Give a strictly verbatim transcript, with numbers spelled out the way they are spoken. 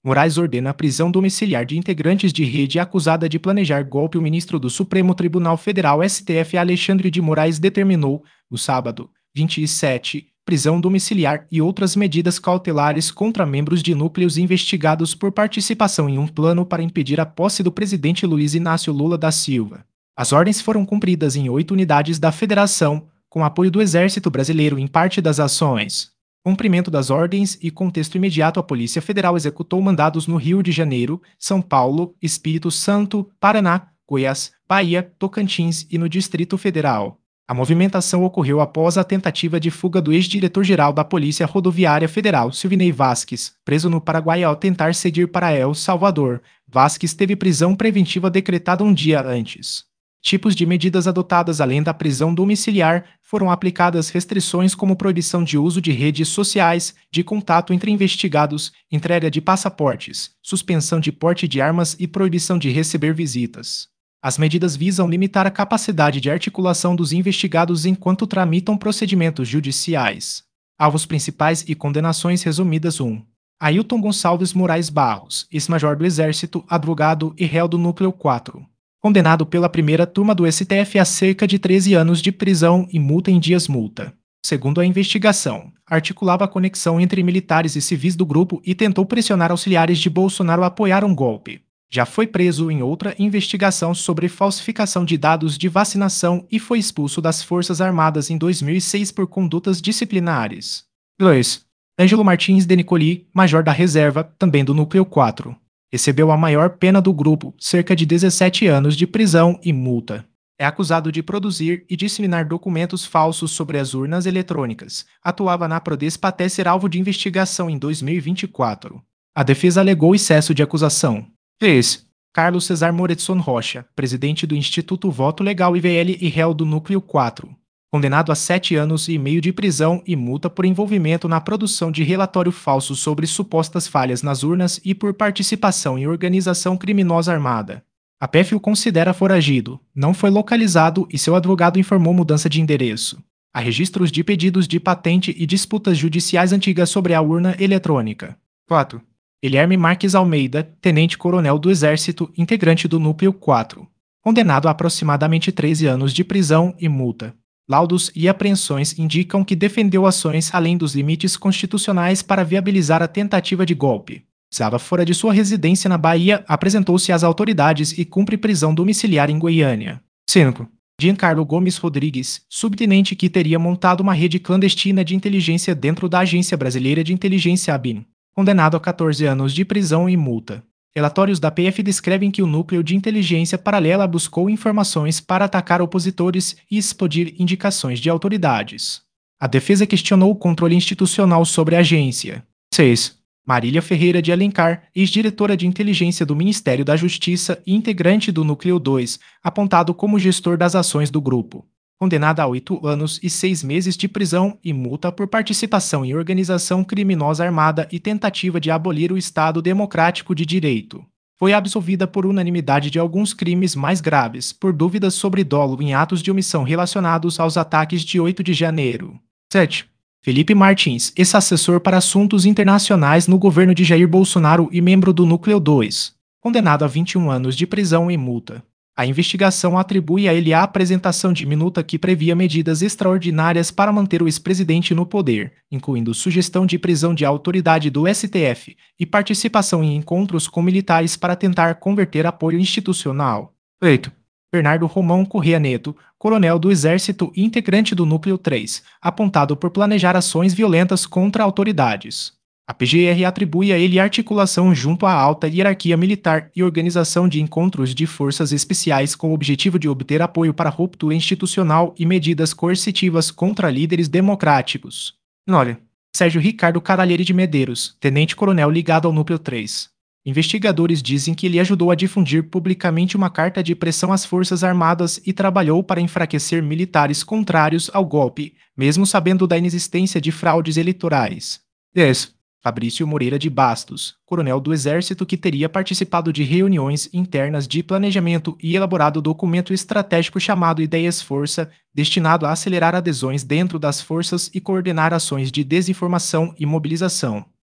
Moraes ordena a prisão domiciliar de integrantes de rede acusada de planejar golpe. O ministro do Supremo Tribunal Federal S T F Alexandre de Moraes determinou, no sábado, vinte e sete, prisão domiciliar e outras medidas cautelares contra membros de núcleos investigados por participação em um plano para impedir a posse do presidente Luiz Inácio Lula da Silva. As ordens foram cumpridas em oito unidades da Federação, com apoio do Exército Brasileiro em parte das ações. Cumprimento das ordens e contexto imediato. A Polícia Federal executou mandados no Rio de Janeiro, São Paulo, Espírito Santo, Paraná, Goiás, Bahia, Tocantins e no Distrito Federal. A movimentação ocorreu após a tentativa de fuga do ex-diretor-geral da Polícia Rodoviária Federal, Silvinei Vasquez, preso no Paraguai ao tentar seguir para El Salvador. Vasquez teve prisão preventiva decretada um dia antes. Tipos de medidas adotadas além da prisão domiciliar, foram aplicadas restrições como proibição de uso de redes sociais, de contato entre investigados, entrega de passaportes, suspensão de porte de armas e proibição de receber visitas. As medidas visam limitar a capacidade de articulação dos investigados enquanto tramitam procedimentos judiciais. Alvos principais e condenações resumidas. um. Ailton Gonçalves Moraes Barros, ex-major do Exército, advogado e réu do Núcleo quatro. Condenado pela primeira turma do S T F a cerca de treze anos de prisão e multa em dias multa. Segundo a investigação, articulava a conexão entre militares e civis do grupo e tentou pressionar auxiliares de Bolsonaro a apoiar um golpe. Já foi preso em outra investigação sobre falsificação de dados de vacinação e foi expulso das Forças Armadas em dois mil e seis por condutas disciplinares. dois. Ângelo Martins de Nicoli, major da reserva, também do Núcleo quatro. Recebeu a maior pena do grupo, cerca de dezessete anos de prisão e multa. É acusado de produzir e disseminar documentos falsos sobre as urnas eletrônicas. Atuava na Prodesp até ser alvo de investigação em dois mil e vinte e quatro. A defesa alegou excesso de acusação. três. Carlos Cesar Moretson Rocha, presidente do Instituto Voto Legal I V L e réu do Núcleo quatro. Condenado a sete anos e meio de prisão e multa por envolvimento na produção de relatório falso sobre supostas falhas nas urnas e por participação em organização criminosa armada. A P F o considera foragido, não foi localizado e seu advogado informou mudança de endereço. Há registros de pedidos de patente e disputas judiciais antigas sobre a urna eletrônica. quatro. Guilherme Marques Almeida, tenente-coronel do Exército, integrante do Núcleo quatro. Condenado a aproximadamente treze anos de prisão e multa. Laudos e apreensões indicam que defendeu ações além dos limites constitucionais para viabilizar a tentativa de golpe. Estava fora de sua residência na Bahia, apresentou-se às autoridades e cumpre prisão domiciliar em Goiânia. cinco. Giancarlo Gomes Rodrigues, subtenente que teria montado uma rede clandestina de inteligência dentro da Agência Brasileira de Inteligência A B I N. Condenado a catorze anos de prisão e multa. Relatórios da P F descrevem que o núcleo de inteligência paralela buscou informações para atacar opositores e explodir indicações de autoridades. A defesa questionou o controle institucional sobre a agência. seis. Marília Ferreira de Alencar, ex-diretora de inteligência do Ministério da Justiça e integrante do Núcleo dois, apontado como gestor das ações do grupo. Condenada a oito anos e seis meses de prisão e multa por participação em organização criminosa armada e tentativa de abolir o Estado Democrático de Direito. Foi absolvida por unanimidade de alguns crimes mais graves, por dúvidas sobre dolo em atos de omissão relacionados aos ataques de oito de janeiro. sete. Felipe Martins, ex-assessor para assuntos internacionais no governo de Jair Bolsonaro e membro do Núcleo dois. Condenado a vinte e um anos de prisão e multa. A investigação atribui a ele a apresentação de minuta que previa medidas extraordinárias para manter o ex-presidente no poder, incluindo sugestão de prisão de autoridade do S T F e participação em encontros com militares para tentar converter apoio institucional. oito. Bernardo Romão Corrêa Neto, coronel do Exército e integrante do Núcleo três, apontado por planejar ações violentas contra autoridades. A P G R atribui a ele articulação junto à alta hierarquia militar e organização de encontros de forças especiais com o objetivo de obter apoio para ruptura institucional e medidas coercitivas contra líderes democráticos. nove. Sérgio Ricardo Caralheire de Medeiros, tenente-coronel ligado ao Núcleo três. Investigadores dizem que ele ajudou a difundir publicamente uma carta de pressão às Forças Armadas e trabalhou para enfraquecer militares contrários ao golpe, mesmo sabendo da inexistência de fraudes eleitorais. dez. Fabrício Moreira de Bastos, coronel do Exército que teria participado de reuniões internas de planejamento e elaborado documento estratégico chamado Ideias Força, destinado a acelerar adesões dentro das forças e coordenar ações de desinformação e mobilização.